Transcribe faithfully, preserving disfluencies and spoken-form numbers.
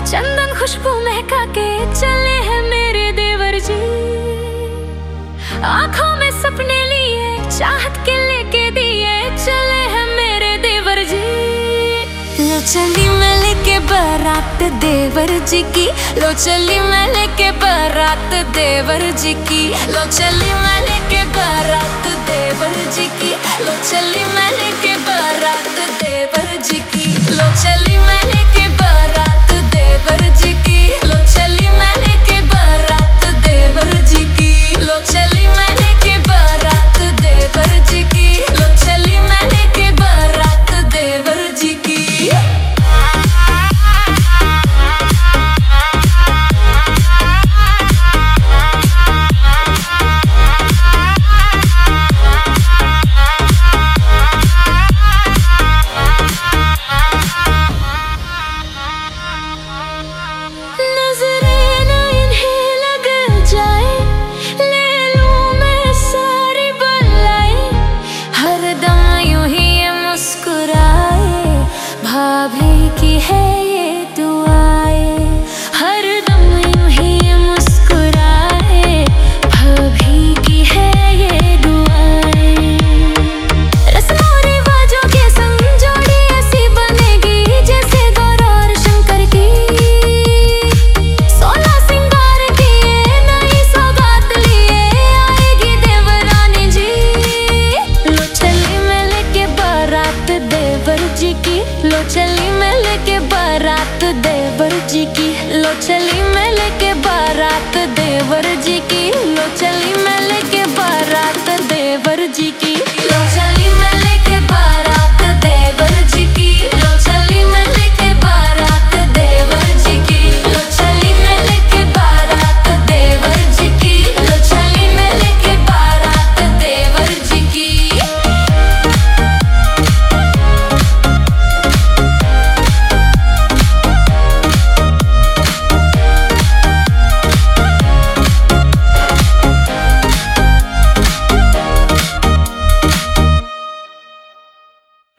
चंदन खुशबू महका के चले हैं मेरे देवर जी। आंखों में सपने लिए चाहत के लेके दिए चले हैं मेरे देवर जी। लो चली मैं लेके बारात देवर जी की, लो चली मैं लेके बारात देवर जी की, लो चली मैं लेके बारात देवर जी की, लो चली मैं लेके बारात देवर जी की, लो चली मैं लेके बारात देवर जी की, लो चली मैं लेके बारात देवर जी की, लो चली मैं लेके बारात देवर जी की, लो चली मैं लेके बारात देवर जी की। भाभी की है ये दुआएं, हर दम यूं ही मुस्कुराए, भाभी की है ये दुआएं। रस्मों रिवाजों के संग जोड़ी ऐसी बनेगी जैसे गौरा और शंकर की, सोलह सिंगार किए नई सौगात लिए आएगी देवरानी जी। लो चली मैं लेके बारात देवर जी की, लो चली मैं लेके बारात देवर जी की, लो चली मैं लेके बारात देवर जी की, लो चली